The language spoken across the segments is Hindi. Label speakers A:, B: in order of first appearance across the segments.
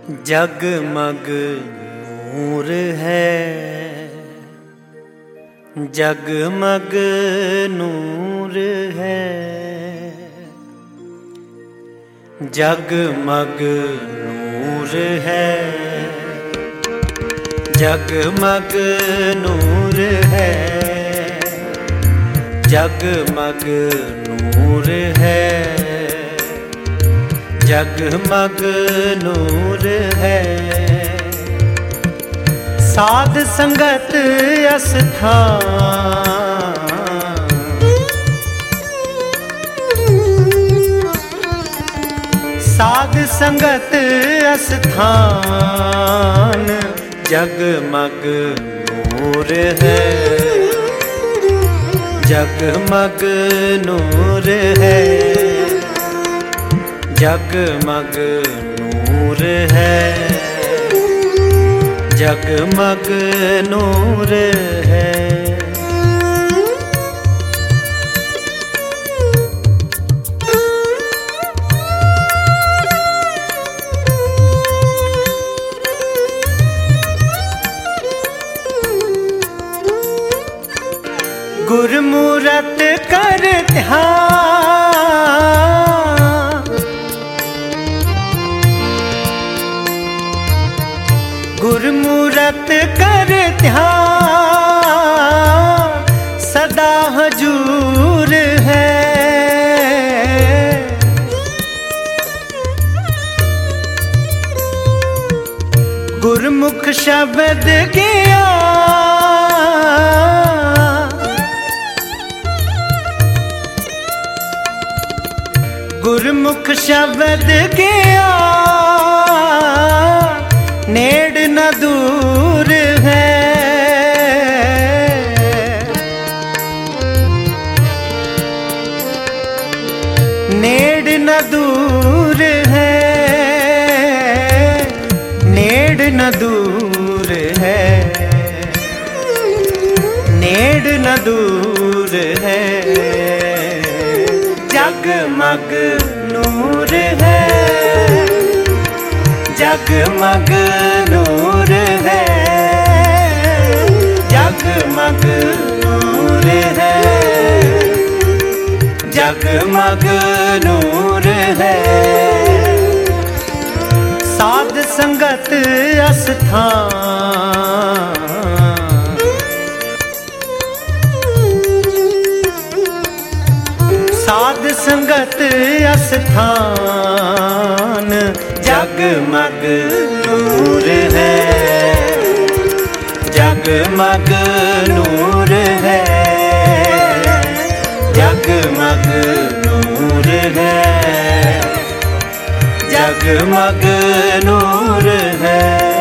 A: जगमग नूर है, जगमग नूर है, जगमग नूर है, जगमग नूर है, जगमग नूर है, जगमग नूर है। साध संगत अस्थान, साध संगत अस्थान, जगमग नूर है, जगमग नूर है, जगमग नूर है, जगमग नूर है। गुरमूरत कर ध्यान, गुरमूरत कर ध्यान, सदा हजूर है। गुरमुख शब्द ज्ञान, गुरमुख शब्द ज्ञान, नेड़ न दूर है। नेड़ न दूर है, नेड़ न दूर है, नेड़ न दूर है। जगमग नूर है, जगमग नूर है, जगमग नूर है, जगमग नूर है। साध संगत अस्थान, साध संगत अस्थान, जगमग नूर है, जगमग नूर है, जगमग नूर है, जगमग नूर है।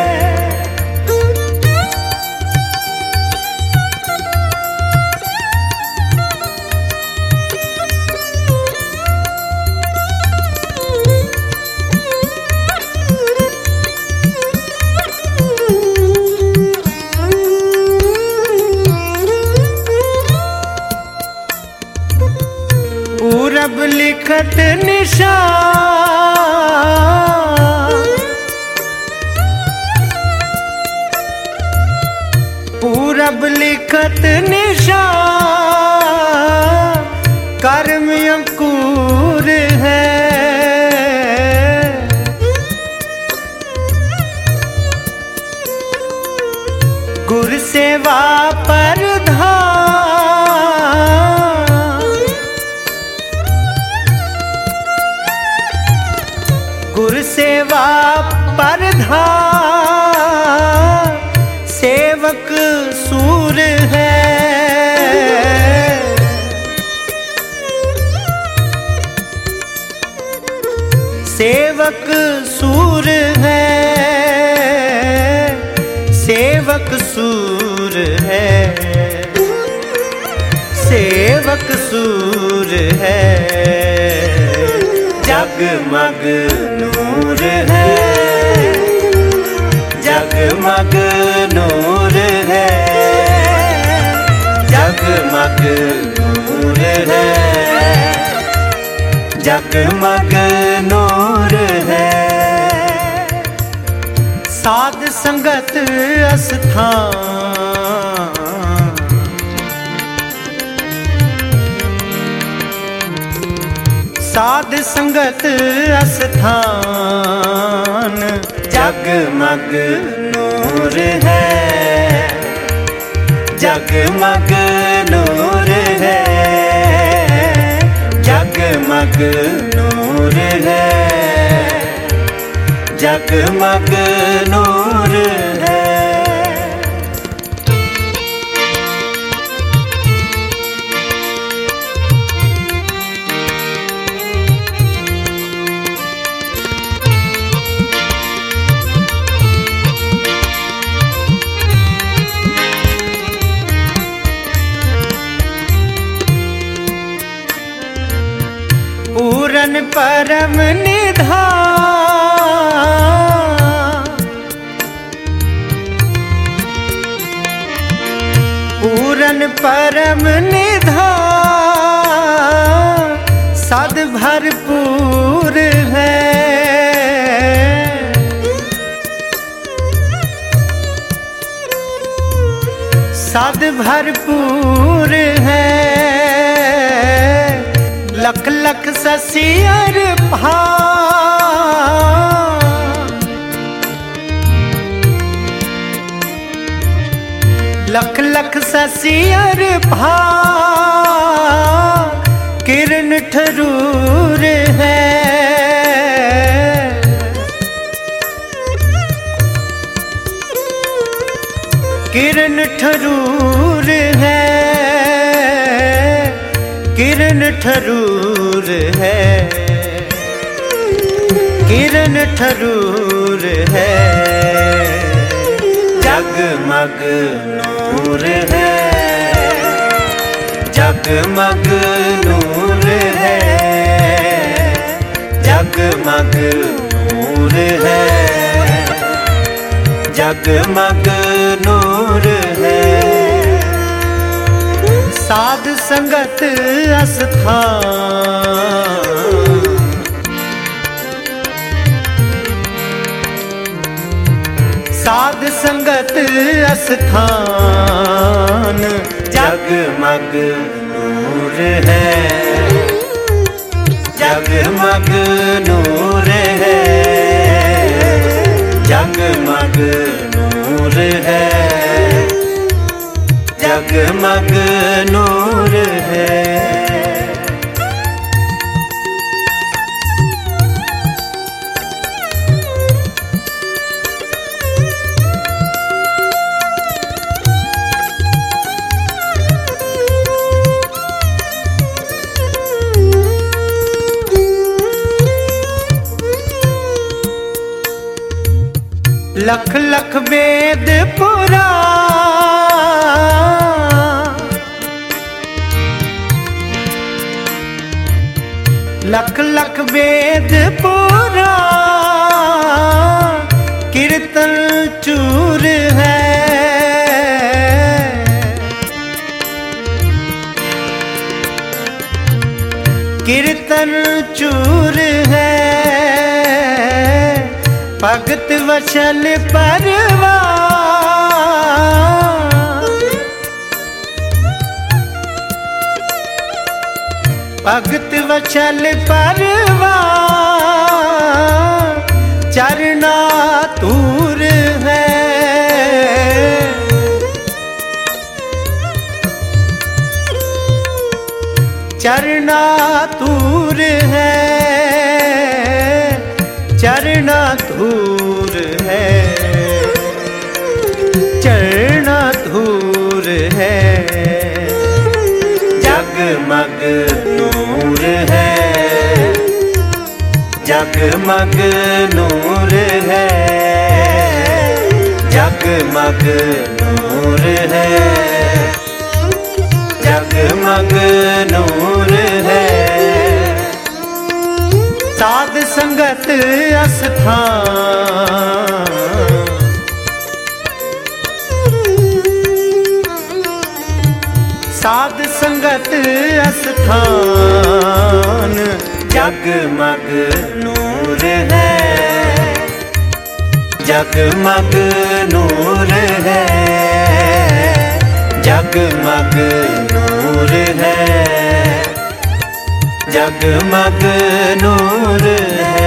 A: पूरब लिखत निशान, पूरब लिखत निशान, कर्म अंकुर है। गुर सेवा परधान, गुर सेवा परधान, सेवक सूर है। सेवक सूर है, सेवक सूर है, सेवक सूर है। जगमग नूर है, जगमग नूर है, जगमग नूर है, जगमग नूर है। साध संगत अस्थान, साध संगत अस्थान, जगमग नूर है, जगमग नूर है, जगमग नूर है, जगमग नूर है। पूरन परम निधान, पूरन परम निधान, सद भरपूर है, सद भरपूर है, लख लख ससियर भान, लख लख ससियर भान, किरण ठरूर है, किरण ठरूर है, किरण ठरूर है, किरण ठरूर है, जगमग नूर है, जगमग नूर है, जगमग नूर है, जगमग नूर है। साध संगत अस्थान, साध संगत अस्थान, जगमग नूर है, जगमग नूर है, जगमग नूर है, जगमग नूर है। लख लख वेद पुराण, लख लख वेद पुराण, कीर्तन चूर है, कीर्तन चूर है, भगत वचल परवान, भगत वचल परवान, चरना तूर है, चरना तूर है, चरना धूर है, चरना धूर है, जगमग नूर है, जगमग नूर है, जगमग नूर है, जगमग नूर है। साध संगत अस्थान, साध संगत अस्थान, जगमग नूर है, जगमग नूर है, जगमग नूर है, जगमग नूर है,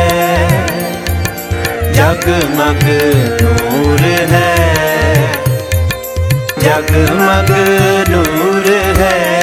A: जगमग नूर है, जगमग नूर है।